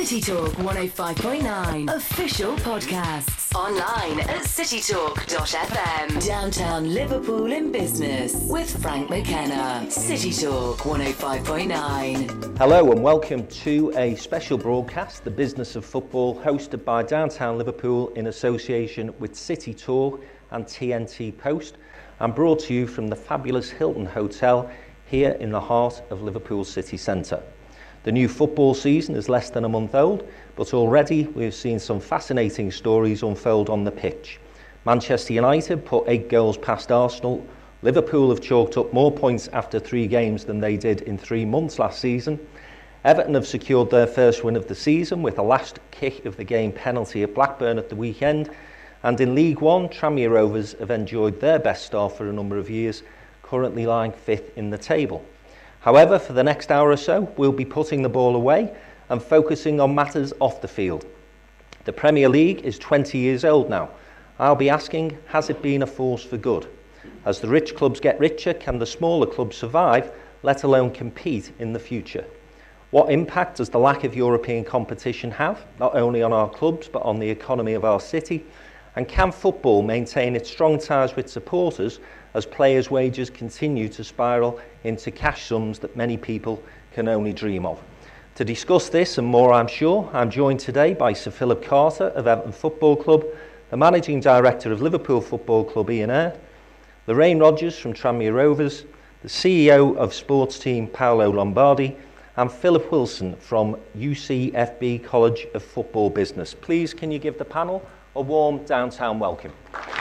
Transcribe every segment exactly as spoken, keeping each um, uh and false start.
City Talk one oh five point nine official podcasts. Online at city talk dot f m. Downtown Liverpool in business with Frank McKenna. City Talk one oh five point nine. Hello and welcome to a special broadcast, The Business of Football, hosted by Downtown Liverpool in association with City Talk and T N T Post, and brought to you from the fabulous Hilton Hotel here in the heart of Liverpool city centre. The new football season is less than a month old, but already we've seen some fascinating stories unfold on the pitch. Manchester United put eight goals past Arsenal. Liverpool have chalked up more points after three games than they did in three months last season. Everton have secured their first win of the season with a last kick of the game penalty at Blackburn at the weekend. And in League One, Tranmere Rovers have enjoyed their best start for a number of years, currently lying fifth in the table. However, for the next hour or so, we'll be putting the ball away and focusing on matters off the field. The Premier League is twenty years old now. I'll be asking, has it been a force for good? As the rich clubs get richer, can the smaller clubs survive, let alone compete in the future? What impact does the lack of European competition have, not only on our clubs, but on the economy of our city? And can football maintain its strong ties with supporters as players' wages continue to spiral into cash sums that many people can only dream of? To discuss this and more, I'm sure, I'm joined today by Sir Philip Carter of Everton Football Club, the Managing Director of Liverpool Football Club, Ian Ayre, Lorraine Rogers from Tranmere Rovers, the C E O of sports team Paolo Lombardi, and Philip Wilson from U C F B College of Football Business. Please, can you give the panel a warm downtown welcome?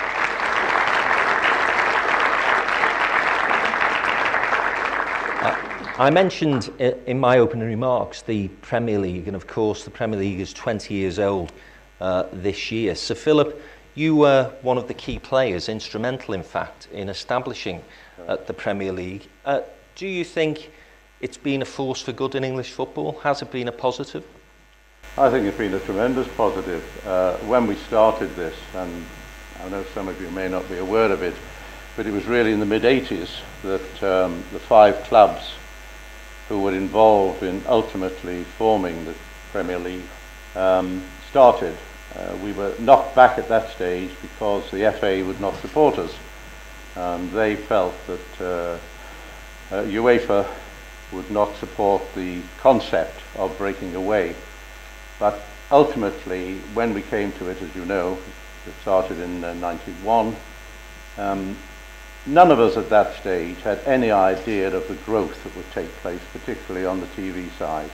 I mentioned in my opening remarks the Premier League, and of course the Premier League is twenty years old uh, this year. So Philip, you were one of the key players, instrumental in fact, in establishing uh, the Premier League. Uh, do you think it's been a force for good in English football? Has it been a positive? I think it's been a tremendous positive. Uh, when we started this, and I know some of you may not be aware of it, but it was really in the mid eighties that um, the five clubs who were involved in ultimately forming the Premier League um, started. Uh, we were knocked back at that stage because the F A would not support us. Um, they felt that uh, uh, UEFA would not support the concept of breaking away. But ultimately, when we came to it, as you know, it started in uh, ninety-one, um, none of us at that stage had any idea of the growth that would take place, particularly on the T V side.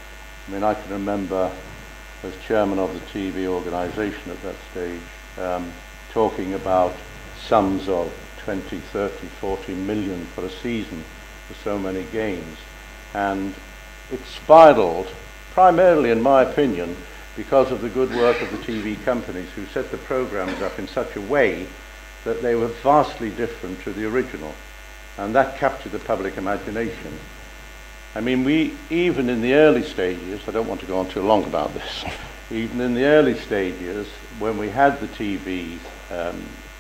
I mean, I can remember, as chairman of the T V organisation at that stage, um, talking about sums of twenty, thirty, forty million for a season for so many games. And it spiraled, primarily, in my opinion, because of the good work of the T V companies who set the programs up in such a way that they were vastly different to the original. And that captured the public imagination. I mean, we, even in the early stages, I don't want to go on too long about this, even in the early stages, when we had the T V um,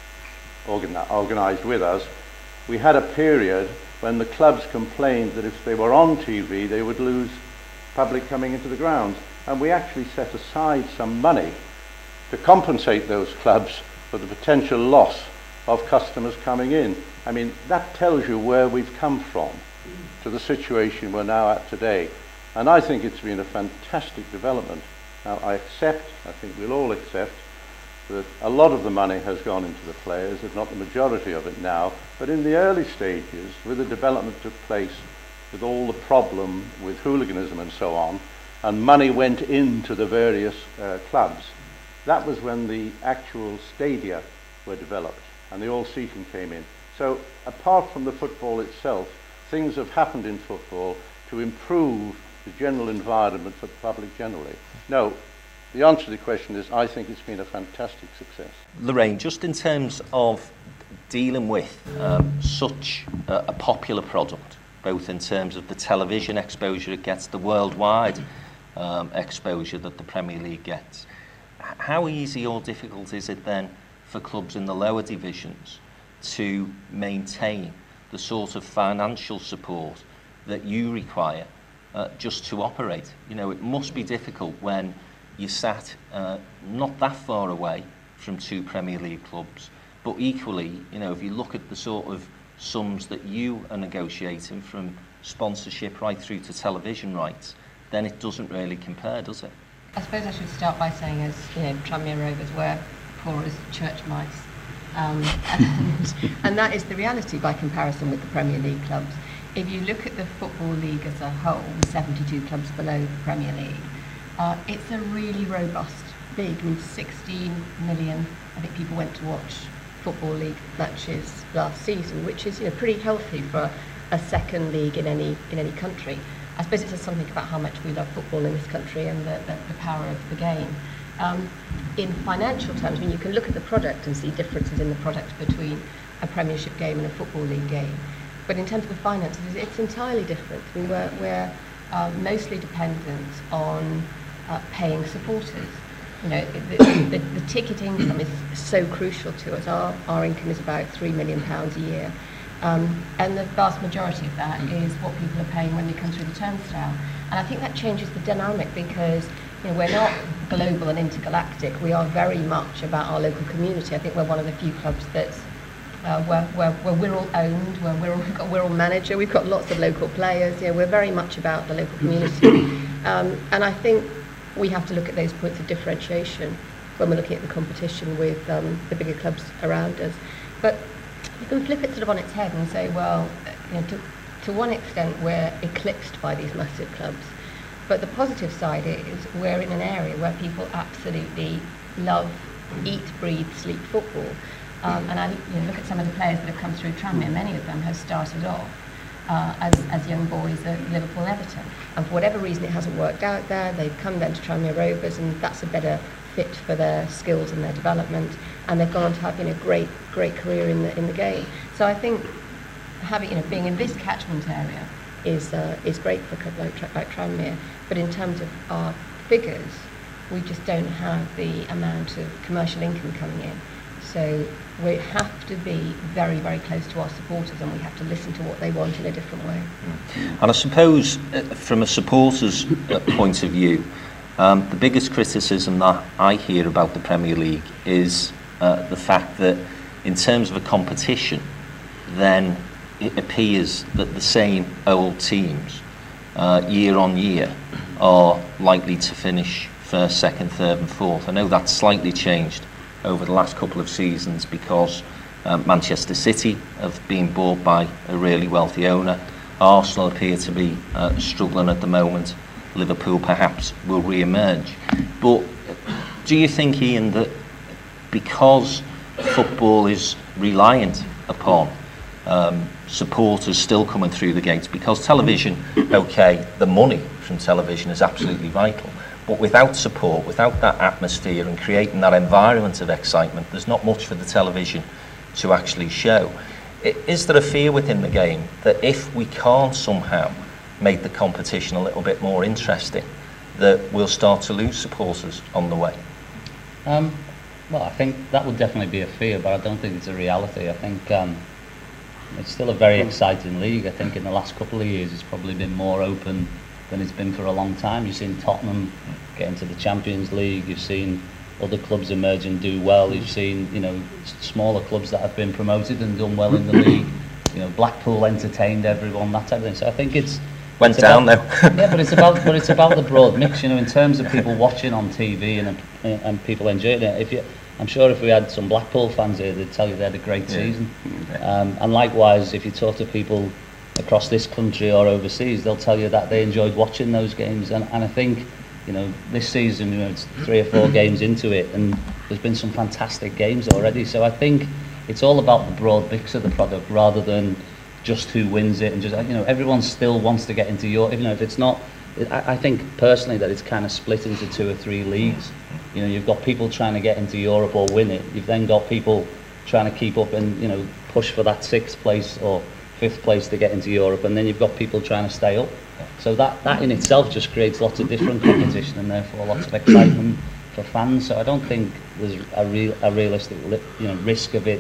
organi- organised with us, we had a period when the clubs complained that if they were on T V, they would lose public coming into the grounds. And we actually set aside some money to compensate those clubs for the potential loss of customers coming in. I mean, that tells you where we've come from to the situation we're now at today. And I think it's been a fantastic development. Now, I accept, I think we'll all accept, that a lot of the money has gone into the players, if not the majority of it now. But in the early stages, with the development that took place, with all the problem with hooliganism and so on, and money went into the various uh, clubs, that was when the actual stadia were developed and the all-season came in. So apart from the football itself, things have happened in football to improve the general environment for the public generally. No, the answer to the question is, I think it's been a fantastic success. Lorraine, just in terms of dealing with um, such a, a popular product, both in terms of the television exposure it gets, the worldwide um, exposure that the Premier League gets, how easy or difficult is it then for clubs in the lower divisions to maintain the sort of financial support that you require uh, just to operate. You know, it must be difficult when you sat uh, not that far away from two Premier League clubs, but equally, you know, if you look at the sort of sums that you are negotiating from sponsorship right through to television rights, then it doesn't really compare, does it? I suppose I should start by saying, as you know, Tranmere Rovers were poor as church mice, um, and, and that is the reality by comparison with the Premier League clubs. If you look at the Football League as a whole, seventy-two clubs below the Premier League, uh, it's a really robust league. I mean, sixteen million, I think, people went to watch Football League matches last season, which is, you know, pretty healthy for a second league in any in any country. I suppose it says something about how much we love football in this country and the, the, the power of the game. Um, in financial terms, I mean, you can look at the product and see differences in the product between a Premiership game and a Football League game. But in terms of the finances, it's entirely different. I mean, we're, we're uh, mostly dependent on uh, paying supporters. You know, the, the, the ticket income is so crucial to us. Our, our income is about three million pounds a year. Um, and the vast majority of that is what people are paying when they come through the turnstile. And I think that changes the dynamic because, you know, we're not global and intergalactic. We are very much about our local community. I think we're one of the few clubs that's uh, where, where, where we're all owned, where we're all, we've got, we're all managed. We've got lots of local players. You know, we're very much about the local community. Um, and I think we have to look at those points of differentiation when we're looking at the competition with um, the bigger clubs around us. But you can flip it sort of on its head and say, well, you know, to, to one extent we're eclipsed by these massive clubs. But the positive side is we're in an area where people absolutely love, eat, breathe, sleep football. Um, and I you know, look at some of the players that have come through Tranmere. Many of them have started off uh, as, as young boys at Liverpool, Everton. And for whatever reason it hasn't worked out there, they've come then to Tranmere Rovers, and that's a better fit for their skills and their development, and they've gone on to have, you know, great great career in the in the game. So I think having, you know, being in this catchment area is uh, is great for a club like, like Tranmere. But in terms of our figures, we just don't have the amount of commercial income coming in. So we have to be very, very close to our supporters, and we have to listen to what they want in a different way. And I suppose uh, from a supporter's uh, point of view, Um, the biggest criticism that I hear about the Premier League is uh, the fact that in terms of a competition, then it appears that the same old teams uh, year on year are likely to finish first, second, third and fourth. I know that's slightly changed over the last couple of seasons because uh, Manchester City have been bought by a really wealthy owner. Arsenal appear to be uh, struggling at the moment. Liverpool perhaps will re-emerge. But do you think, Ian, that because football is reliant upon um, supporters still coming through the gates, because television, okay, the money from television is absolutely vital, but without support, without that atmosphere and creating that environment of excitement, there's not much for the television to actually show. Is there a fear within the game that if we can't somehow make the competition a little bit more interesting, that we'll start to lose supporters on the way? Um, well, I think that would definitely be a fear, but I don't think it's a reality. I think um, it's still a very exciting league. I think in the last couple of years it's probably been more open than it's been for a long time. You've seen Tottenham get into the Champions League, you've seen other clubs emerge and do well, you've seen, you know, smaller clubs that have been promoted and done well in the league. You know, Blackpool entertained everyone, that type of thing. So I think it's Went it's down about, though. yeah, but it's about but it's about the broad mix, you know, in terms of people watching on T V and and people enjoying it. If you, I'm sure if we had some Blackpool fans here, they'd tell you they had a great yeah. season. Um, and likewise, if you talk to people across this country or overseas, they'll tell you that they enjoyed watching those games. And, and I think, you know, this season, you know, it's three or four games into it, and there's been some fantastic games already. So I think it's all about the broad mix of the product rather than just who wins it, and just, you know, everyone still wants to get into Europe. You know, if it's not, I, I think personally that it's kind of split into two or three leagues. You know, you've got people trying to get into Europe or win it. You've then got people trying to keep up and, you know, push for that sixth place or fifth place to get into Europe, and then you've got people trying to stay up. So that that in itself just creates lots of different competition and therefore lots of excitement for fans. So I don't think there's a real a realistic, you know, risk of it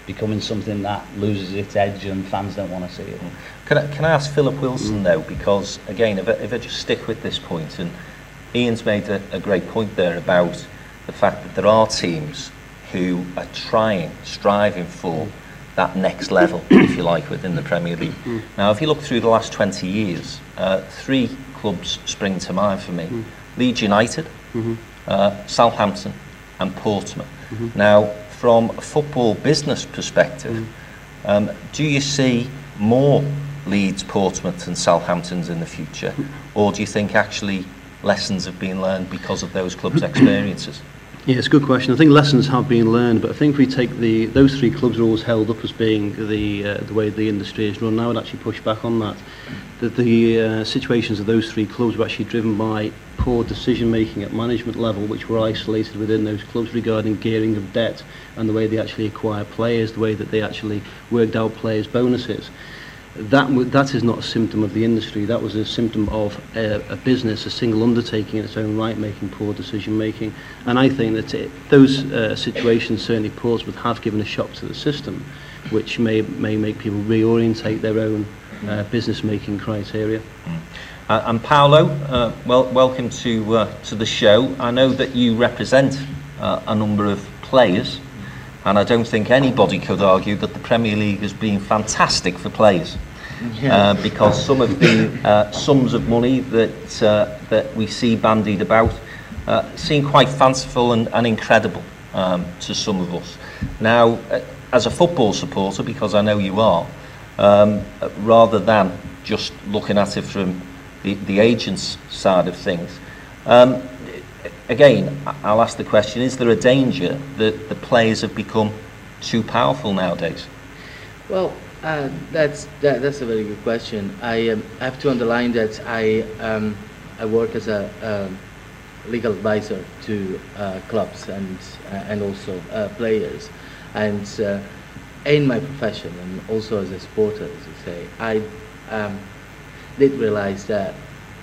becoming something that loses its edge and fans don't want to see it. Can I, can I ask Philip Wilson mm. though, because again, if I, if I just stick with this point, and Ian's made a, a great point there about the fact that there are teams who are trying, striving for that next level, if you like, within the Premier League. Mm. Now, if you look through the last twenty years, uh, three clubs spring to mind for me. Mm. Leeds United, mm-hmm. uh, Southampton and Portsmouth. Mm-hmm. Now, from a football business perspective, mm. um, do you see more Leeds, Portsmouth and Southamptons in the future? Mm. Or do you think actually lessons have been learned because of those clubs' experiences? Yeah, it's a good question. I think lessons have been learned, but I think if we take the those three clubs are always held up as being the uh, the way the industry is run. I would actually push back on that. That the uh, situations of those three clubs were actually driven by poor decision making at management level, which were isolated within those clubs regarding gearing of debt and the way they actually acquire players, the way that they actually worked out players' bonuses. That w that is not a symptom of the industry. That was a symptom of a, a business, a single undertaking in its own right, making poor decision making. And I think that it, those uh, situations, certainly Portsmouth, have given a shock to the system, which may may make people reorientate their own uh, business making criteria. Mm. Uh, and Paolo, uh, well, welcome to uh, to the show. I know that you represent uh, a number of players. And I don't think anybody could argue that the Premier League has been fantastic for players, yeah. uh, because some of the uh, sums of money that uh, that we see bandied about uh, seem quite fanciful and, and incredible um, to some of us. Now, uh, as a football supporter, because I know you are, um, rather than just looking at it from the, the agent's side of things, um, again, I'll ask the question, is there a danger that the players have become too powerful nowadays? Well, uh, that's that, that's a very good question. I um, have to underline that I um, I work as a um, legal advisor to uh, clubs and uh, and also uh, players, and uh, in my profession and also as a supporter, as you say, I um, did realize that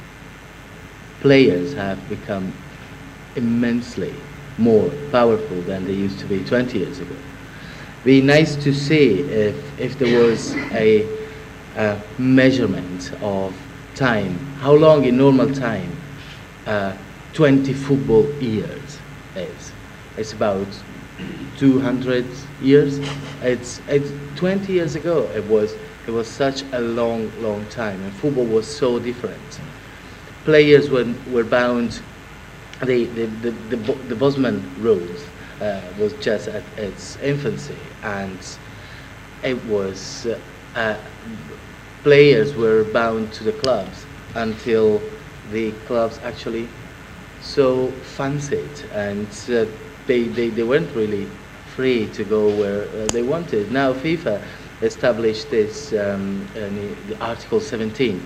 players have become immensely more powerful than they used to be twenty years ago. Be nice to see if if there was a, a measurement of time, how long in normal time uh, twenty football years is. It's about two hundred years. It's it's twenty years ago. It was it was such a long long time, and football was so different. Players were were bound. The, the, the, the, the Bosman rules uh, was just at its infancy, and it was uh, uh, players were bound to the clubs until the clubs actually so fancied, and uh, they, they, they weren't really free to go where uh, they wanted. Now FIFA established this um, uh, the Article seventeen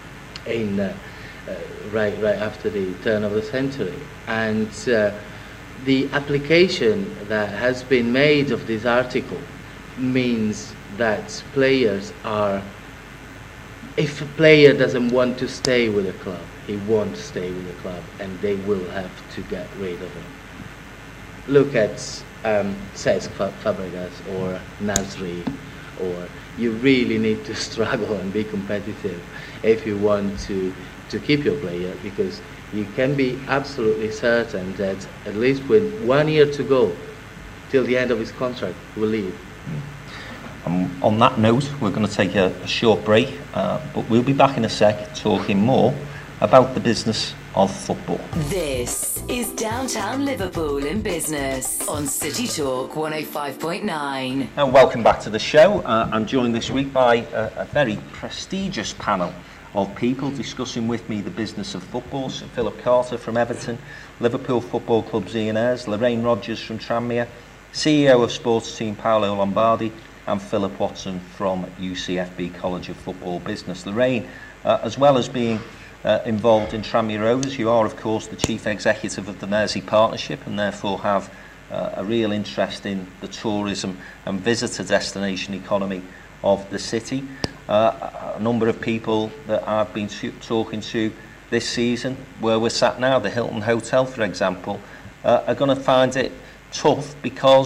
in uh, Uh, right, right after the turn of the century, and uh, the application that has been made of this article means that players are, if a player doesn't want to stay with a club, he won't stay with the club, and they will have to get rid of him. Look at um, Cesc Fabregas or Nasri, or you really need to struggle and be competitive if you want to to keep your player, because you can be absolutely certain that at least with one year to go till the end of his contract, he will leave. Um, on that note, we're going to take a, a short break, uh, but we'll be back in a sec talking more about the business of football. This is Downtown Liverpool in Business on City Talk one oh five point nine. And welcome back to the show. Uh, I'm joined this week by a, a very prestigious panel of people discussing with me the business of football. So Philip Carter from Everton, Liverpool Football Club's Ian Ayres, Lorraine Rogers from Tranmere, C E O of sports team Paolo Lombardi, and Philip Watson from U C F B College of Football Business. Lorraine, uh, as well as being uh, involved in Tranmere Rovers, you are of course the chief executive of the Mersey Partnership and therefore have uh, a real interest in the tourism and visitor destination economy of the city. Uh, a number of people that I've been to, talking to this season, where we're sat now, the Hilton Hotel, for example, uh, are going to find it tough because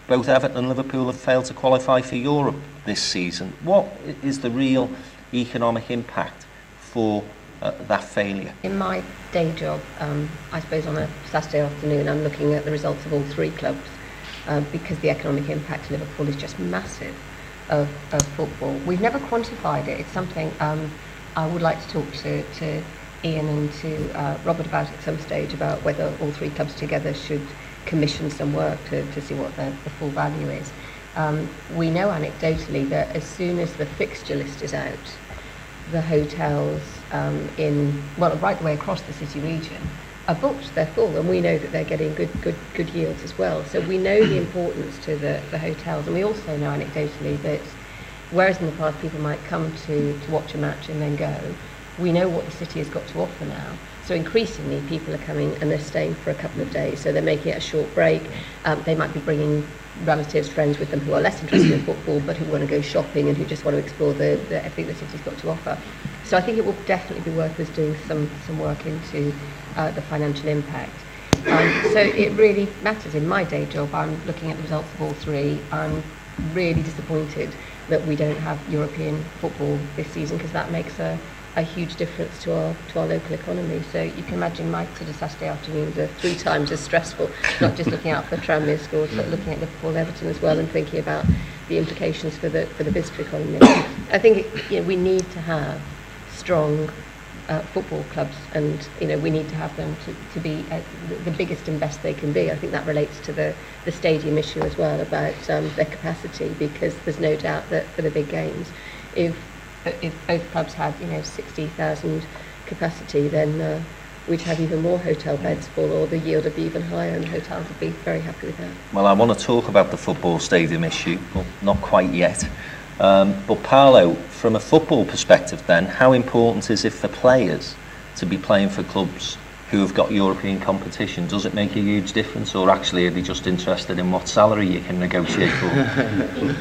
both Everton and Liverpool have failed to qualify for Europe this season. What is the real economic impact for uh, that failure? In my day job, um, I suppose on a Saturday afternoon, I'm looking at the results of all three clubs uh, because the economic impact of Liverpool is just massive of, of football. We've never quantified it. It's something um, I would like to talk to, to Ian and to uh, Robert about at some stage, about whether all three clubs together should commission some work to, to see what the, the full value is. Um, we know anecdotally that as soon as the fixture list is out, the hotels um, in, well, right the way across the city region are booked, they're full, and we know that they're getting good good good yields as well. So we know the importance to the, the hotels, and we also know anecdotally that whereas in the past people might come to, to watch a match and then go, we know what the city has got to offer now. So increasingly people are coming and they're staying for a couple of days, so they're making it a short break. Um, they might be bringing relatives, friends with them who are less interested in football but who want to go shopping and who just want to explore the, the everything the city's got to offer. So I think it will definitely be worth us doing some, some work into uh, the financial impact. Um, so it really matters. In my day job, I'm looking at the results of all three. I'm really disappointed that we don't have European football this season, because that makes a a huge difference to our to our local economy. So you can imagine my sort of Saturday afternoons are three times as stressful, not just looking out for Tranmere scores, but looking at Liverpool and Everton as well, and thinking about the implications for the for the visitor economy. I think it, you know, we need to have strong uh, football clubs, and you know we need to have them to, to be uh, the, the biggest and best they can be. I think that relates to the, the stadium issue as well, about um, their capacity, because there's no doubt that for the big games, if if both clubs had, you know, sixty thousand capacity, then uh, we'd have even more hotel beds full, or the yield would be even higher, and the hotels would be very happy with that. Well, I want to talk about the football stadium issue, but not quite yet. Um, but Paolo, from a football perspective then, how important is it for players to be playing for clubs who have got European competition? Does it make a huge difference, or actually are they just interested in what salary you can negotiate for?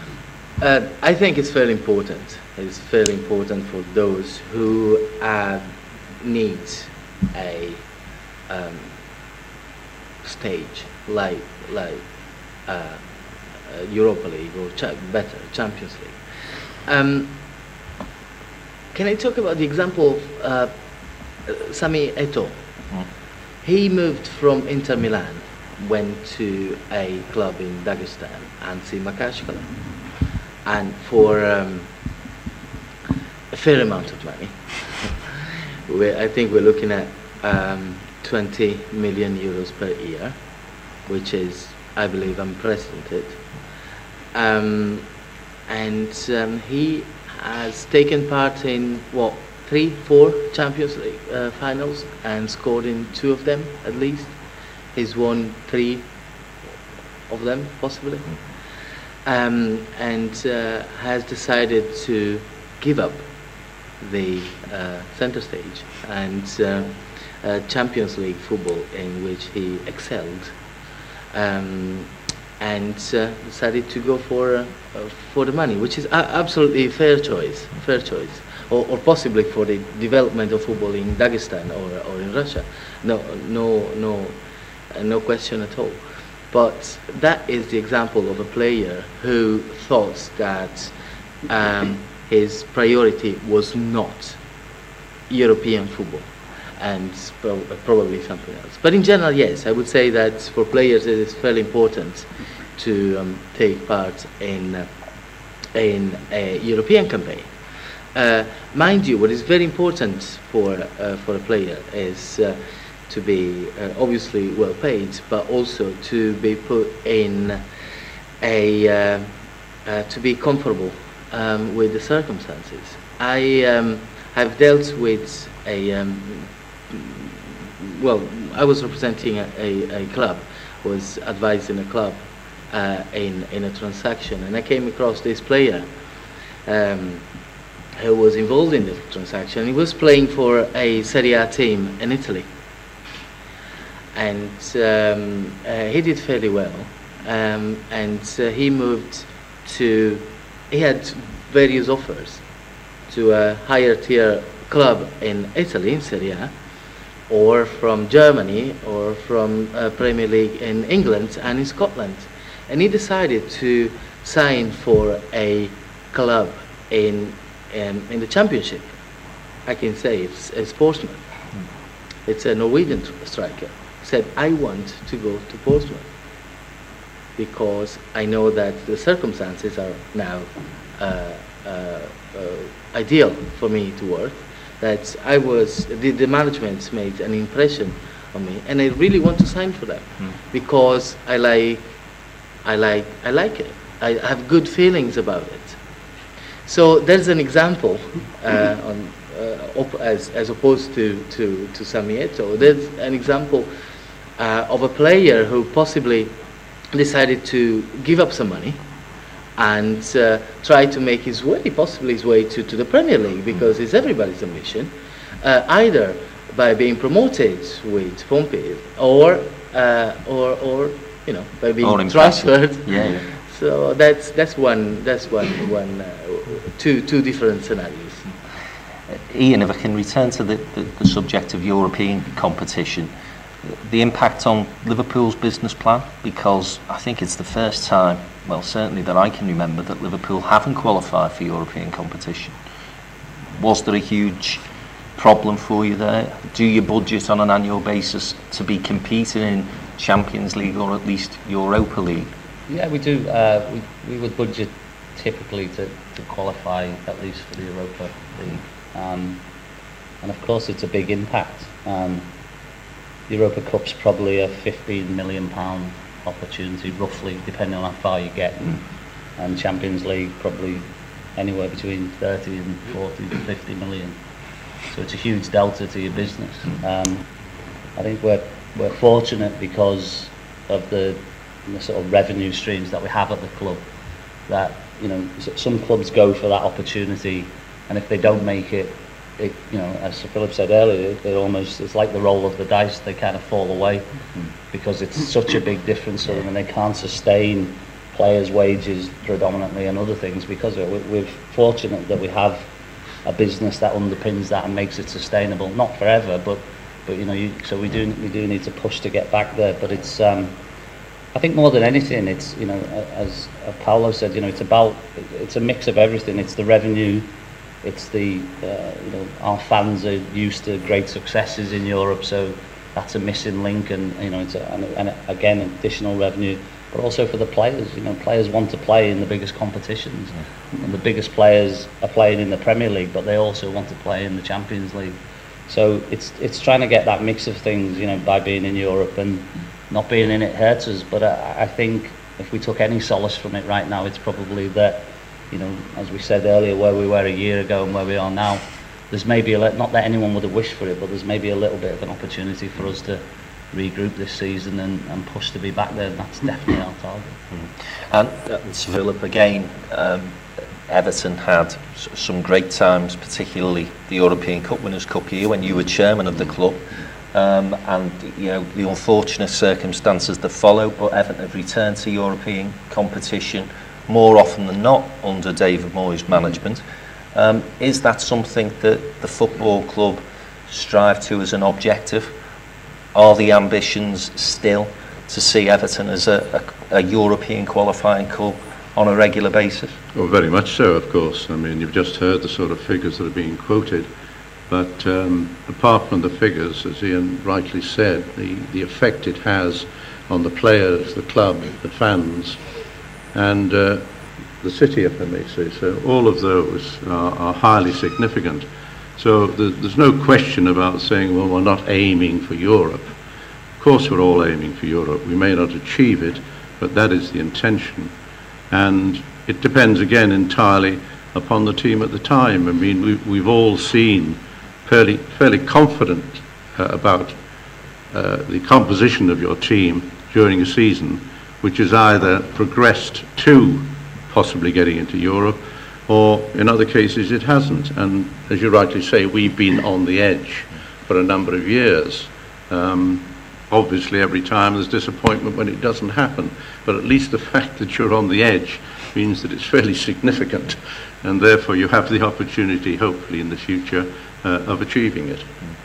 Uh, I think it's very important. It's very important for those who uh, need a um, stage like like uh, uh, Europa League, or cha better Champions League. Um, can I talk about the example of uh, Sami Eto'o? Mm. He moved from Inter Milan, went to a club in Dagestan, Ansi Makashkala. And for um, a fair amount of money, we, I think we're looking at um, twenty million euros per year, which is, I believe, unprecedented. Um, and um, he has taken part in, what, three, four Champions League uh, finals, and scored in two of them at least. He's won three of them, possibly. Um, and uh, has decided to give up the uh, centre stage and uh, uh, Champions League football, in which he excelled, um, and uh, decided to go for uh, uh, for the money, which is a absolutely fair choice, fair choice, or, or possibly for the development of football in Dagestan or, or in Russia. No, no, no, uh, no question at all. But that is the example of a player who thought that um, his priority was not European football, and pro probably something else. But in general, yes, I would say that for players it is fairly important to um, take part in, uh, in a European campaign. Uh, mind you, what is very important for, uh, for a player is uh, to be uh, obviously well paid, but also to be put in a uh, uh, to be comfortable um, with the circumstances. I um, have dealt with a um, well, I was representing a, a, a club, was advising a club uh, in in a transaction, and I came across this player um, who was involved in the transaction. He was playing for a Serie A team in Italy. And um, uh, he did fairly well, um, and uh, he moved to, he had various offers to a higher tier club in Italy, in Serie A, or from Germany, or from uh, Premier League in England and in Scotland. and he decided to sign for a club in um, in the Championship. I can say it's a sportsman. It's a Norwegian striker. Said, I want to go to Portsmouth because I know that the circumstances are now uh, uh, uh, ideal for me to work. That I was, the, the management made an impression on me, and I really want to sign for them mm. because I like, I like, I like it. I have good feelings about it. So there's an example uh, on. Uh, op as, as opposed to, to, to Samieto. There's an example uh, of a player who possibly decided to give up some money and uh, try to make his way, possibly his way to, to the Premier League, because it's everybody's ambition, uh, either by being promoted with Pompey or, uh, or, or you know, by being transferred. Yeah, yeah. So that's, that's one, that's one, one uh, two, two different scenarios. Ian, if I can return to the, the, the subject of European competition, the impact on Liverpool's business plan, because I think it's the first time, well certainly that I can remember, that Liverpool haven't qualified for European competition. Was there a huge problem for you there? Do you budget on an annual basis to be competing in Champions League or at least Europa League? Yeah, we do. Uh, we, we would budget typically to, to qualify at least for the Europa League. Um, and of course it's a big impact. Um, Europa Cup's probably a fifteen million pound opportunity roughly, depending on how far you get, mm. and Champions League probably anywhere between thirty and forty to fifty million. So it's a huge delta to your business. Um, I think we're, we're fortunate because of the, the sort of revenue streams that we have at the club, that, you know, some clubs go for that opportunity, and if they don't make it, it, you know, as Sir Philip said earlier, it almost, it's like the roll of the dice. They kind of fall away mm-hmm. because it's such a big difference to them, and they can't sustain players' wages predominantly and other things because of it. We're fortunate that we have a business that underpins that and makes it sustainable, not forever, but but you know, you, so we do we do need to push to get back there. But it's, um, I think more than anything, it's, you know, as Paolo said, you know, it's about, it's a mix of everything. It's the revenue. It's the, uh, you know, our fans are used to great successes in Europe, so that's a missing link, and, you know, it's a, and, and again, additional revenue, but also for the players. You know, players want to play in the biggest competitions, mm-hmm. and the biggest players are playing in the Premier League, but they also want to play in the Champions League. So it's it's trying to get that mix of things, you know, by being in Europe, and not being in it hurts us. But I, I think if we took any solace from it right now, it's probably that, you know, as we said earlier, where we were a year ago and where we are now, there's maybe a le- not that anyone would have wished for it, but there's maybe a little bit of an opportunity for us to regroup this season and, and push to be back there. And that's definitely our target. Mm. And uh, Sir Philip, again, um, Everton had s- some great times, particularly the European Cup Winners' Cup year when you were chairman of the club. Um, and, you know, the unfortunate circumstances that followed, but Everton have returned to European competition more often than not under David Moyes' management. Um, is that something that the football club strive to as an objective? Are the ambitions still to see Everton as a, a, a European qualifying club on a regular basis? Well, very much so, of course. I mean, you've just heard the sort of figures that are being quoted, but um, apart from the figures, as Ian rightly said, the, the effect it has on the players, the club, the fans, and uh, the city, if I may say so, all of those are, are highly significant. So th- there's no question about saying, well, we're not aiming for Europe. Of course we're all aiming for Europe. We may not achieve it, but that is the intention. And it depends again entirely upon the team at the time. I mean, we, we've all seen fairly, fairly confident uh, about uh, the composition of your team during a season, which has either progressed to possibly getting into Europe, or in other cases it hasn't. And as you rightly say, we've been on the edge for a number of years. Um, obviously every time there's disappointment when it doesn't happen, but at least the fact that you're on the edge means that it's fairly significant, and therefore you have the opportunity, hopefully in the future, uh, of achieving it.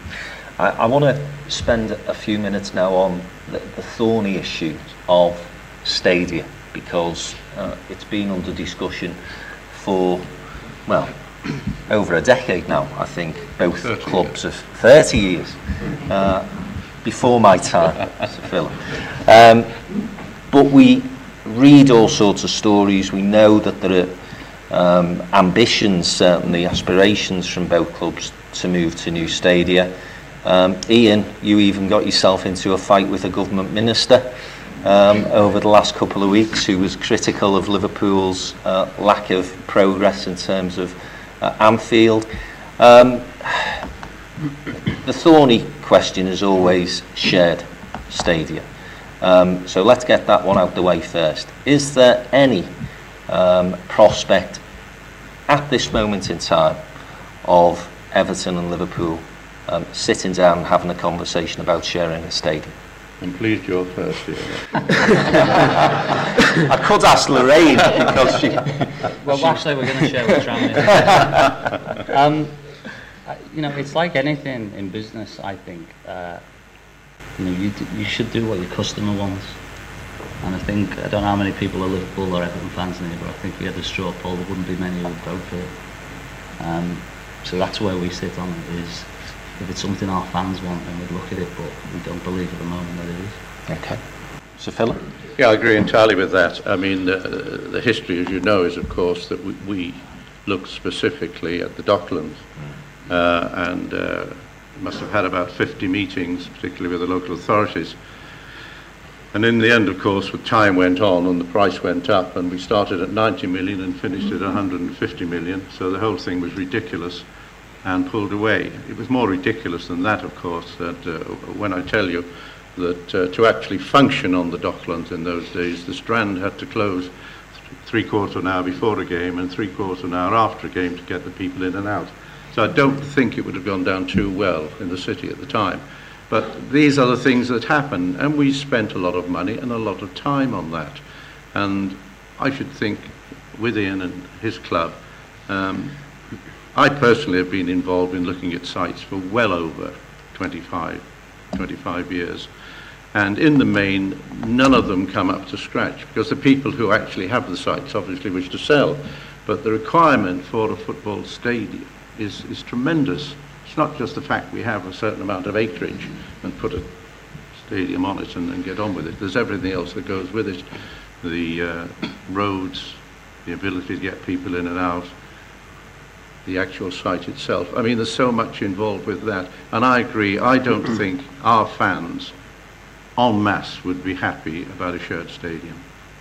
I, I want to spend a few minutes now on the, the thorny issue of stadia, because uh, it's been under discussion for, well, over a decade now, I think. Both clubs of thirty years, uh, before my time, Sir Philip. Um, but we read all sorts of stories. We know that there are um, ambitions, certainly aspirations from both clubs to move to new stadia. Um, Ian, you even got yourself into a fight with a government minister um, over the last couple of weeks, who was critical of Liverpool's uh, lack of progress in terms of uh, Anfield. Um, the thorny question is always shared stadia. Um, so let's get that one out the way first. Is there any um, prospect at this moment in time of Everton and Liverpool um, sitting down and having a conversation about sharing a stadium? I'm pleased you're first here. I could ask Lorraine because she... Well, actually, we're going to share with Trammy. um, you know, it's like anything in business, I think. Uh, you know, you, d- you should do what your customer wants. And I think, I don't know how many people are Liverpool or Everton fans in here, but I think if you had a straw poll, there wouldn't be many who would vote for it. Um, so that's where we sit on it, is if it's something our fans want, then we'd look at it, but we don't believe at the moment that it is. Okay. Sir Philip? Yeah, I agree entirely with that. I mean, uh, the history, as you know, is, of course, that we, we look specifically at the Docklands, uh, and uh, must have had about fifty meetings, particularly with the local authorities. And in the end, of course, with time went on and the price went up, and we started at ninety million and finished at one hundred fifty million, so the whole thing was ridiculous and pulled away. It was more ridiculous than that, of course, that uh, when I tell you that uh, to actually function on the Docklands in those days, the Strand had to close th- three quarters of an hour before a game and three quarters of an hour after a game to get the people in and out. So I don't think it would have gone down too well in the city at the time. But these are the things that happen, and we spent a lot of money and a lot of time on that. And I should think with Ian and his club, um, I personally have been involved in looking at sites for well over twenty-five, twenty-five years. And in the main, none of them come up to scratch, because the people who actually have the sites obviously wish to sell. But the requirement for a football stadium is, is tremendous. It's not just the fact we have a certain amount of acreage and put a stadium on it and, and get on with it. There's everything else that goes with it. The uh, roads, the ability to get people in and out, the actual site itself. I mean, there's so much involved with that. And I agree, I don't think our fans en masse would be happy about a shared stadium.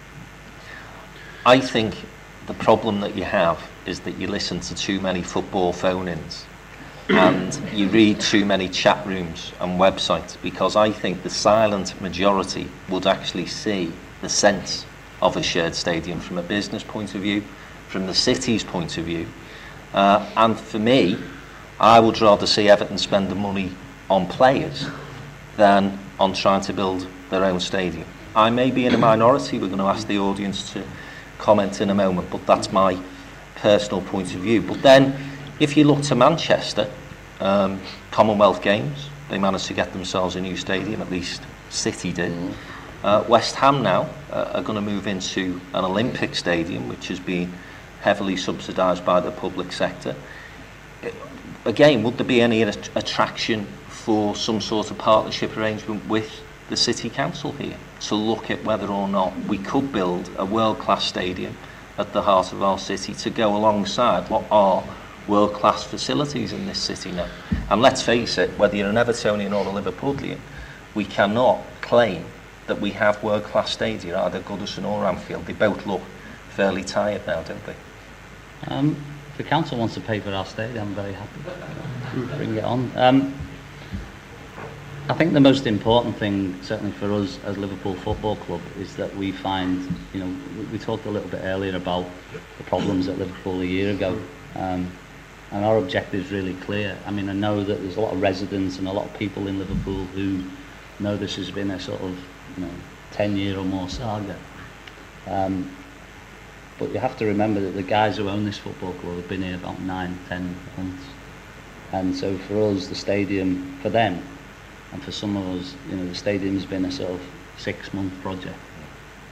I think the problem that you have is that you listen to too many football phone-ins and you read too many chat rooms and websites, because I think the silent majority would actually see the sense of a shared stadium from a business point of view, from the city's point of view. Uh, and for me, I would rather see Everton spend the money on players than on trying to build their own stadium. I may be in a minority, we're going to ask the audience to comment in a moment, but that's my personal point of view. But then, if you look to Manchester, um, Commonwealth Games, they managed to get themselves a new stadium, at least City did. Uh, West Ham now uh, are going to move into an Olympic stadium, which has been heavily subsidised by the public sector. Again, would there be any att- attraction for some sort of partnership arrangement with the City Council here to look at whether or not we could build a world-class stadium at the heart of our city to go alongside what are world-class facilities in this city now? And let's face it, whether you're an Evertonian or a Liverpoolian, we cannot claim that we have world-class stadia, either Goodison or Anfield. They both look fairly tired now, don't they? Um, if the council wants to pay for our stadium, I'm very happy. Bring it on. Um, I think the most important thing, certainly for us as Liverpool Football Club, is that we find, you know, we, we talked a little bit earlier about the problems at Liverpool a year ago, um, and our objective is really clear. I mean, I know that there's a lot of residents and a lot of people in Liverpool who know this has been a sort of, you know, ten year or more saga. Um, but you have to remember that the guys who own this football club have been here about nine, ten months. And so for us, the stadium, for them, and for some of us, you know, the stadium's been a sort of six-month project.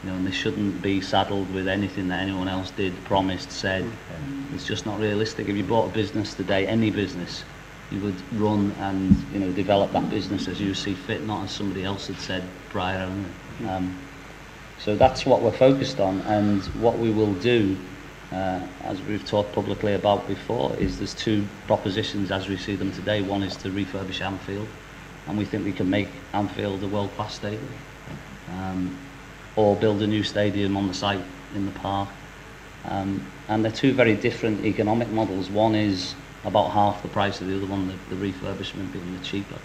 You know, and they shouldn't be saddled with anything that anyone else did, promised, said. It's just not realistic. If you bought a business today, any business, you would run and, you know, develop that business as you see fit, not as somebody else had said prior. Um, so that's what we're focused on, and what we will do, uh, as we've talked publicly about before, is there's two propositions as we see them today. One is to refurbish Anfield, and we think we can make Anfield a world-class stadium, um, or build a new stadium on the site in the park. Um, and they're two very different economic models. One is about half the price of the other one, the, the refurbishment being the cheaper.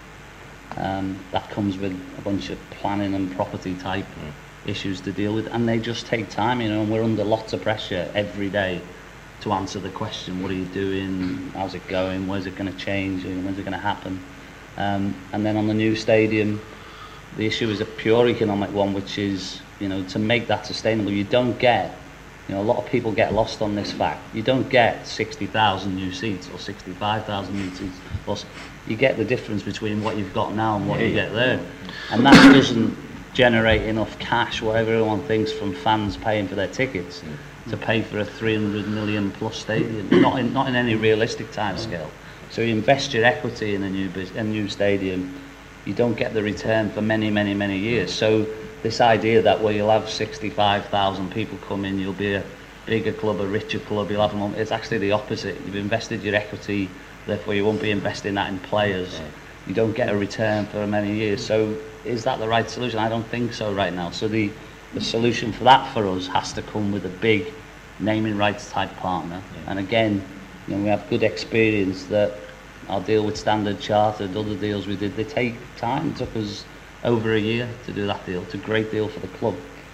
Um, that comes with a bunch of planning and property type mm. issues to deal with, and they just take time, you know, and we're under lots of pressure every day to answer the question, what are you doing, how's it going, where's it going to change, when's it going to happen? Um, and then on the new stadium, the issue is a pure economic one, which is, you know, to make that sustainable. You don't get, you know, a lot of people get lost on this fact. You don't get sixty thousand new seats or sixty-five thousand new seats. Plus, you get the difference between what you've got now and what you get there. And that doesn't generate enough cash, what everyone thinks, from fans paying for their tickets to pay for a three hundred million plus stadium, not in, not in any realistic time scale. So you invest your equity in a new, a new stadium, you don't get the return for many, many, many years. So this idea that where you'll have sixty-five thousand people come in, you'll be a bigger club, a richer club, you'll have them, it's actually the opposite. You've invested your equity, therefore you won't be investing that in players. You don't get a return for many years. So is that the right solution? I don't think so right now. So the, the solution for that for us has to come with a big naming rights type partner. Yeah. And again, you know, we have good experience that our deal with Standard Chartered, other deals we did, they take time. It took us over a year to do that deal. It's a great deal for the club.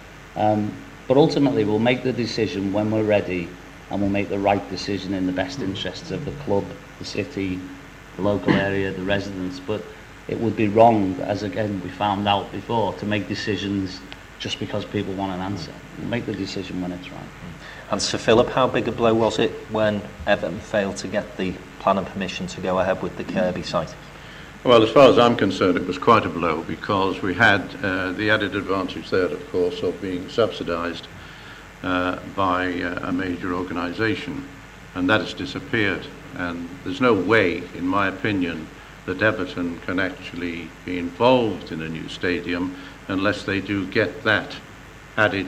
Um, but ultimately we'll make the decision when we're ready, and we'll make the right decision in the best interests of the club, the city, the local area, the residents. But it would be wrong, as again we found out before, to make decisions just because people want an answer. We'll make the decision when it's right. And Sir Philip, how big a blow was it when Everton failed to get the planning permission to go ahead with the Kirby site? Well, as far as I'm concerned, it was quite a blow, because we had uh, the added advantage there, of course, of being subsidised uh, by uh, a major organisation, and that has disappeared. And there's no way, in my opinion, that Everton can actually be involved in a new stadium unless they do get that added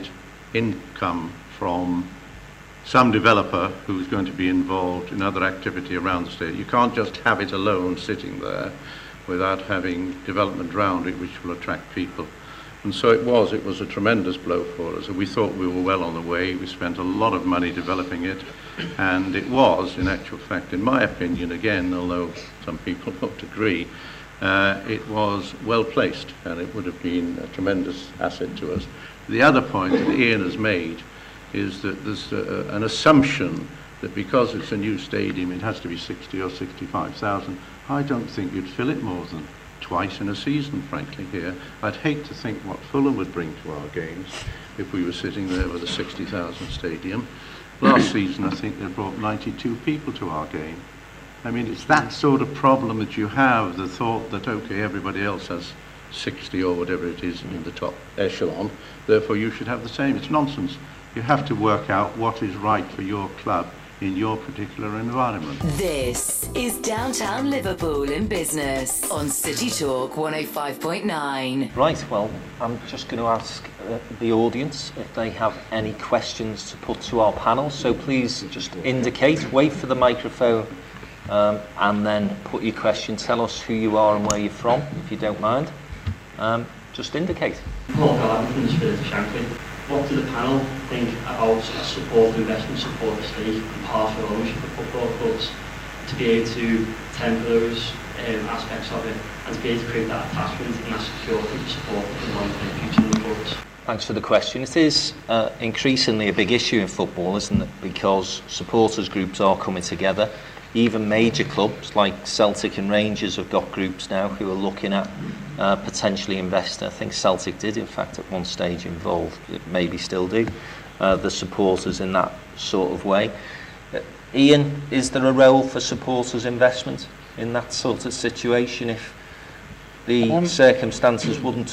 income from some developer who's going to be involved in other activity around the stadium. You can't just have it alone sitting there without having development around it which will attract people. And so it was, it was a tremendous blow for us. And we thought we were well on the way. We spent a lot of money developing it, and it was, in actual fact, in my opinion, again, although some people won't agree, uh, it was well placed, and it would have been a tremendous asset to us. The other point that Ian has made is that there's uh, an assumption that because it's a new stadium it has to be sixty or sixty-five thousand. I don't think you'd fill it more than twice in a season, frankly, here. I'd hate to think what Fulham would bring to our games if we were sitting there with a sixty thousand stadium. Last season I think they brought ninety-two people to our game. I mean, it's that sort of problem that you have, the thought that, okay, everybody else has sixty or whatever it is in the top echelon, therefore you should have the same. It's nonsense. You have to work out what is right for your club in your particular environment. This is Downtown Liverpool in Business on City Talk one oh five point nine. Right, well, I'm just going to ask uh, the audience if they have any questions to put to our panel. So please just indicate, wait for the microphone, um, and then put your question. Tell us who you are and where you're from, if you don't mind. Um, just indicate. Paul Gallant from the Spirit of Shankly. What do the panel think about a support investment, support the state and partial ownership of football clubs to be able to temper those um, aspects of it and to be able to create that attachment and that security to support the long-term future of the clubs? Thanks for the question. It is uh, increasingly a big issue in football, isn't it? Because supporters groups are coming together. Even major clubs like Celtic and Rangers have got groups now who are looking at uh, potentially investing. I think Celtic did, in fact, at one stage involve, maybe still do, uh, the supporters in that sort of way. Uh, Ian, is there a role for supporters investment in that sort of situation if the um, circumstances wouldn't have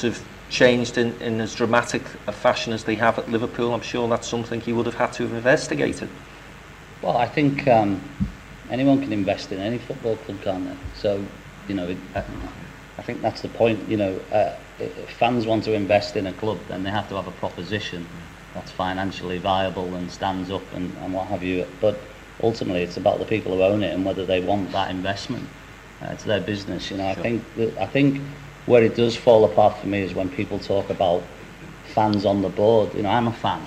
changed in, in as dramatic a fashion as they have at Liverpool, I'm sure that's something he would have had to have investigated. Well, I think um, anyone can invest in any football club, can't they? So, you know, it, I, I think that's the point. You know, uh, if fans want to invest in a club, then they have to have a proposition that's financially viable and stands up and, and what have you. But ultimately, it's about the people who own it and whether they want that investment. Uh, it's their business, you know. Sure. I think that, I think where it does fall apart for me is when people talk about fans on the board. You know, I'm a fan,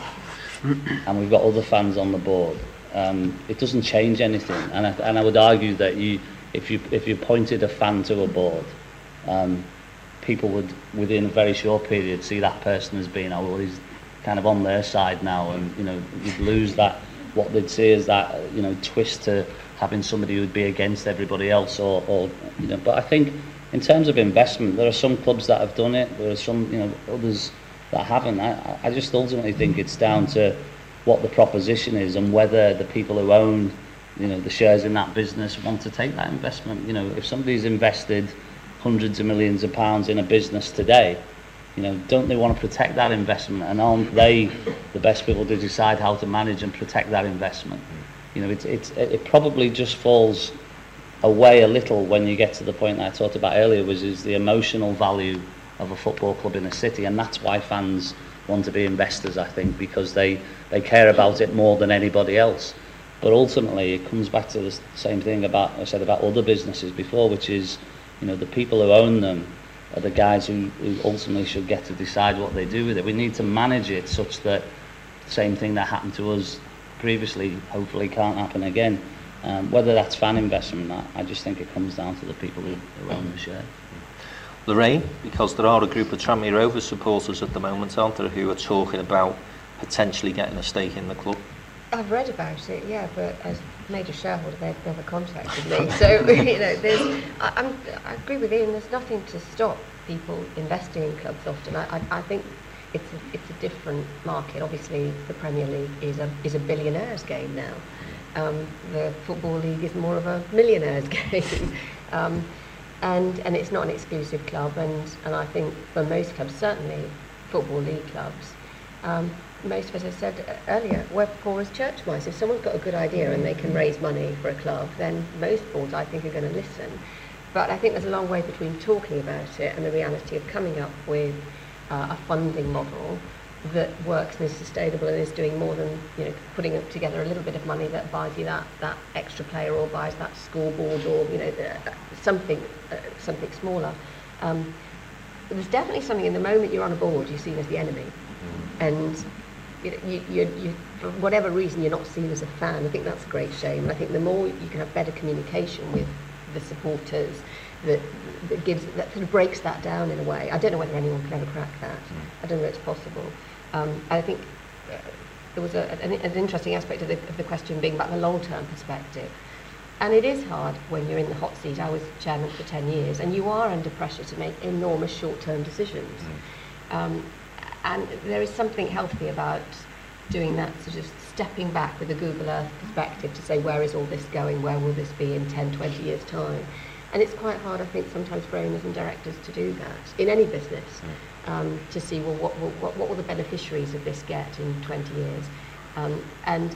and we've got other fans on the board. Um, it doesn't change anything, and I, and I would argue that you, if you if you appointed a fan to a board, um, people would within a very short period see that person as being, oh well, he's kind of on their side now, and you know you'd lose that. What they'd see is that you know twist to having somebody who'd be against everybody else, or, or you know. But I think in terms of investment, there are some clubs that have done it. There are some you know others that haven't. I, I just ultimately think it's down to what the proposition is and whether the people who own you know the shares in that business want to take that investment. You know, if somebody's invested hundreds of millions of pounds in a business today, you know, don't they want to protect that investment, and aren't they the best people to decide how to manage and protect that investment? You know, it's it's it probably just falls away a little when you get to the point that I talked about earlier, which is the emotional value of a football club in a city, and that's why fans want to be investors, I think, because they, they care about it more than anybody else. But ultimately, it comes back to the same thing about I said about other businesses before, which is, you know, the people who own them are the guys who, who ultimately should get to decide what they do with it. We need to manage it such that the same thing that happened to us previously hopefully can't happen again. Um, whether that's fan investment, I, I just think it comes down to the people who, who own the share. Lorraine, because there are a group of Tranmere Rovers supporters at the moment, aren't there, who are talking about potentially getting a stake in the club? I've read about it, yeah, but as major shareholder, they've never contacted me. So, you know, there's, I, I'm, I agree with Ian, there's nothing to stop people investing in clubs often. I, I, I think it's a, it's a different market. Obviously, the Premier League is a, is a billionaire's game now. Um, the Football League is more of a millionaire's game. um, and, and it's not an exclusive club, and, and I think for most clubs, certainly Football League clubs, um, most, as I said earlier, we're poor as church mice. If someone's got a good idea and they can raise money for a club, then most boards, I think, are going to listen. But I think there's a long way between talking about it and the reality of coming up with uh, a funding model that works and is sustainable and is doing more than, you know, putting together a little bit of money that buys you that, that extra player or buys that scoreboard or, you know, the, something uh, something smaller. Um, there's definitely something in the moment you're on a board, you're seen as the enemy. Mm. And you, know, you, you, you, for whatever reason, you're not seen as a fan. I think that's a great shame. And I think the more you can have better communication with the supporters, that, that gives that sort of breaks that down in a way. I don't know whether anyone can ever crack that. Mm. I don't know if it's possible. Um, I think uh, there was a, an, an interesting aspect of the, of the question being about the long-term perspective. And it is hard when you're in the hot seat. I was chairman for ten years, and you are under pressure to make enormous short-term decisions. Mm. Um, and there is something healthy about doing that, sort of stepping back with a Google Earth perspective to say, where is all this going? Where will this be in ten, twenty years' time? And it's quite hard, I think, sometimes for owners and directors to do that in any business, mm. um, to see, well, what, what, what will the beneficiaries of this get in twenty years? Um, and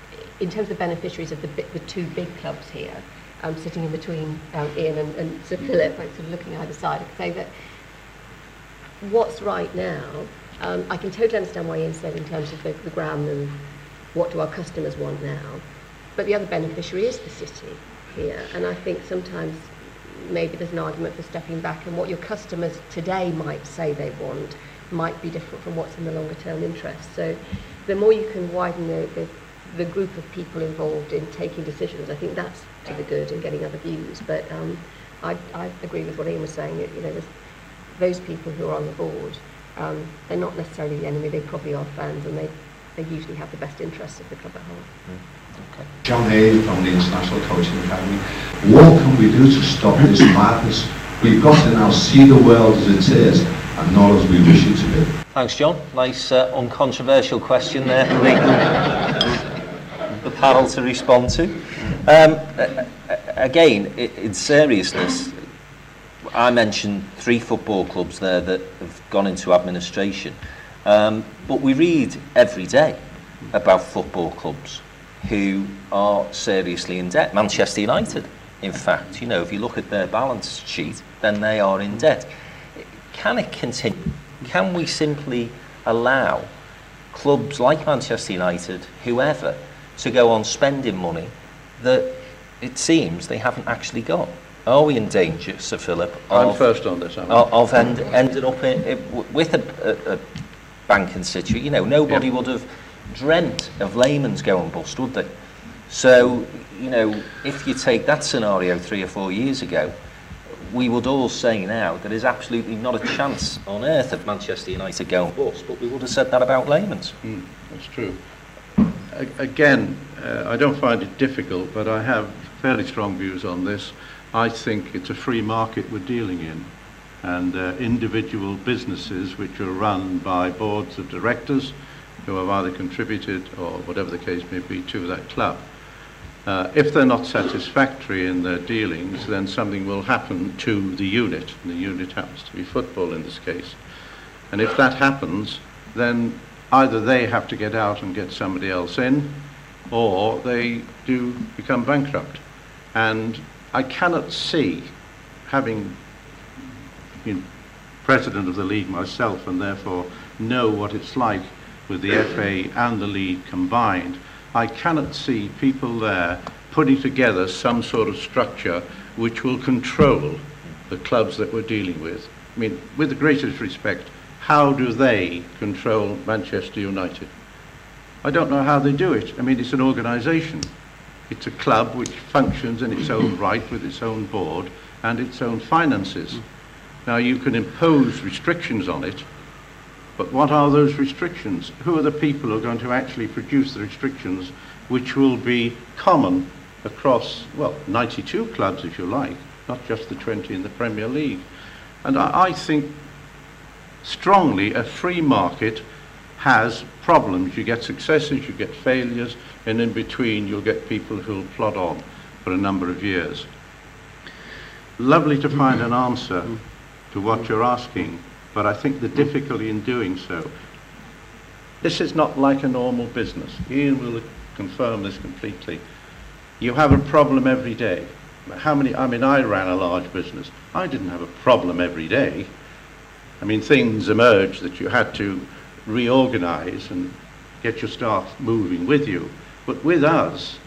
in terms of the beneficiaries of the, the two big clubs here, um, sitting in between um, Ian and, and Sir Philip, like sort of looking either side, I can say that what's right now, um, I can totally understand why Ian said in terms of the, the ground move, what do our customers want now? But the other beneficiary is the city here, and I think sometimes maybe there's an argument for stepping back, and what your customers today might say they want might be different from what's in the longer term interest. So the more you can widen the, the the group of people involved in taking decisions, I think that's to the good and getting other views. But um, I, I agree with what Ian was saying. You know, those people who are on the board, um, they're not necessarily the enemy. They probably are fans, and they, they usually have the best interests of the club at heart. Mm. Okay. John Hay from the International Coaching Academy. What can we do to stop this madness? We've got to now see the world as it is, and not as we wish it to be. Thanks, John. Nice uh, uncontroversial question there for the, the panel to respond to. Um, again, in seriousness, I mentioned three football clubs there that have gone into administration, um, but we read every day about football clubs who are seriously in debt. Manchester United, in fact, you know, if you look at their balance sheet, then they are in debt. Can it continue? Can we simply allow clubs like Manchester United, whoever, to go on spending money that it seems they haven't actually got? Are we in danger, Sir Philip, of, I'm first on this, of, of end, ending up in, in, with a, a, a banking situation? You know, nobody yeah. would have dreamt of Lehman's going bust, would they? So, you know, if you take that scenario three or four years ago, we would all say now there is absolutely not a chance on earth of Manchester United going bust, but we would have said that about Lehman's. Mm, that's true. A- again, uh, I don't find it difficult, but I have fairly strong views on this. I think it's a free market we're dealing in, and uh, individual businesses which are run by boards of directors who have either contributed or whatever the case may be to that club. Uh, if they're not satisfactory in their dealings, then something will happen to the unit. And the unit happens to be football in this case. And if that happens, then either they have to get out and get somebody else in, or they do become bankrupt. And I cannot see, having been president of the league myself and therefore know what it's like with the F A and the league combined, I cannot see people there putting together some sort of structure which will control the clubs that we're dealing with. I mean, with the greatest respect, how do they control Manchester United? I don't know how they do it. I mean, it's an organisation. It's a club which functions in its own right with its own board and its own finances. Now, you can impose restrictions on it, but what are those restrictions? Who are the people who are going to actually produce the restrictions which will be common across, well, ninety-two clubs, if you like, not just the twenty in the Premier League? And I, I think strongly a free market has problems. You get successes, you get failures, and in between you'll get people who'll plod on for a number of years. Lovely to find an answer to what you're asking, but I think the difficulty in doing so, this is not like a normal business. Ian will confirm this completely. You have a problem every day. How many, I mean, I ran a large business. I didn't have a problem every day. I mean, things emerged that you had to reorganize and get your staff moving with you. But with us,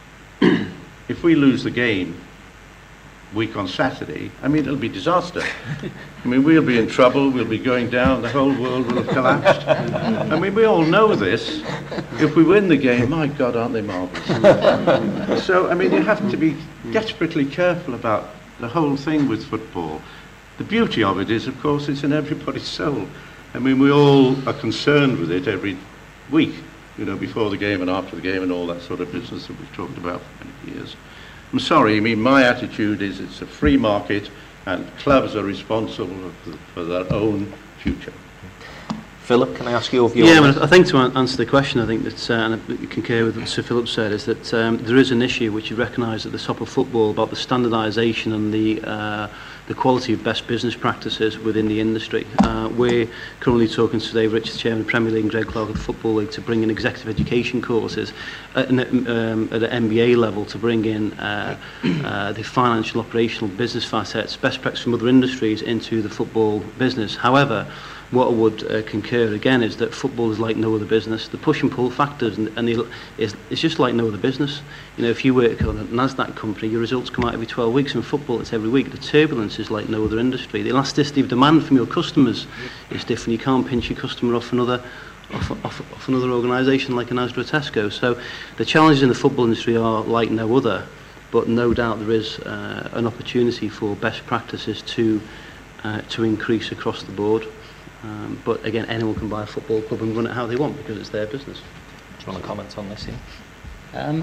if we lose the game week on Saturday, I mean, it'll be disaster. I mean, we'll be in trouble, we'll be going down, the whole world will have collapsed. I mean, we all know this. If we win the game, my God, aren't they marvellous? So, I mean, you have to be desperately careful about the whole thing with football. The beauty of it is, of course, it's in everybody's soul. I mean, we all are concerned with it every week, you know, before the game and after the game and all that sort of business that we've talked about for many years. I'm sorry, I mean, my attitude is it's a free market and clubs are responsible for, for their own future. Philip, can I ask your view? Yeah, well, I think to answer the question, I think that, uh, and I concur with what Sir Philip said, is that um, there is an issue which is recognised at the top of football about the standardisation and the uh, the quality of best business practices within the industry. Uh, we're currently talking to Dave Richards, Chairman of the Premier League, and Greg Clark of the Football League, to bring in executive education courses at an, um, at an M B A level, to bring in uh, uh, the financial, operational, business facets, best practice from other industries into the football business. However, what I would uh, concur again is that football is like no other business. The push and pull factors and, and the, is it's just like no other business. You know, if you work on a NASDAQ company, your results come out every twelve weeks. In football, it's every week. The turbulence is like no other industry. The elasticity of demand from your customers is different. You can't pinch your customer off another off, off, off another organisation like an Asda or Tesco. So the challenges in the football industry are like no other. But no doubt there is uh, an opportunity for best practices to uh, to increase across the board. Um, but again, anyone can buy a football club and run it how they want because it's their business. Do you want to comment on this, Ian? Um,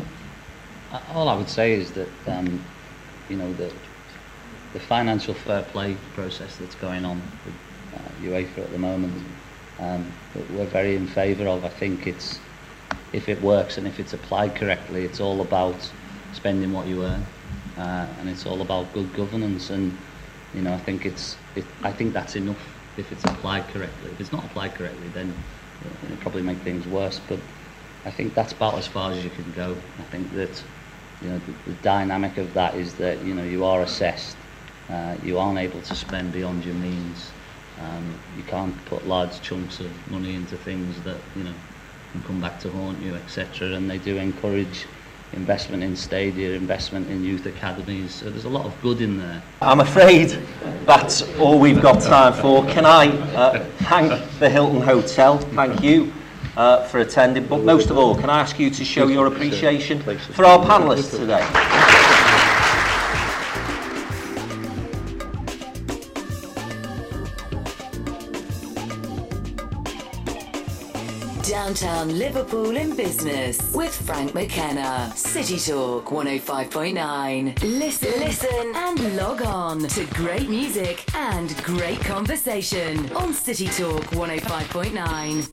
all I would say is that um, you know the the financial fair play process that's going on with uh, UEFA at the moment, um, we're very in favour of. I think it's, if it works and if it's applied correctly, it's all about spending what you earn, uh, and it's all about good governance. And You know, I think it's, it, I think that's enough if it's applied correctly. If it's not applied correctly, then it'll probably make things worse. But I think that's about as far as you can go. I think that, you know, the, the dynamic of that is that, you know, you are assessed. Uh, you aren't able to spend beyond your means. Um, you can't put large chunks of money into things that, you know, can come back to haunt you, et cetera. And they do encourage investment in stadia, investment in youth academies. So there's a lot of good in there. I'm afraid that's all we've got time for. Can I uh, thank the Hilton Hotel? Thank you uh, for attending. But most of all, can I ask you to show your appreciation for our panellists today? Downtown Liverpool in Business with Frank McKenna. City Talk one oh five point nine. Listen, listen and log on to great music and great conversation on City Talk one oh five point nine.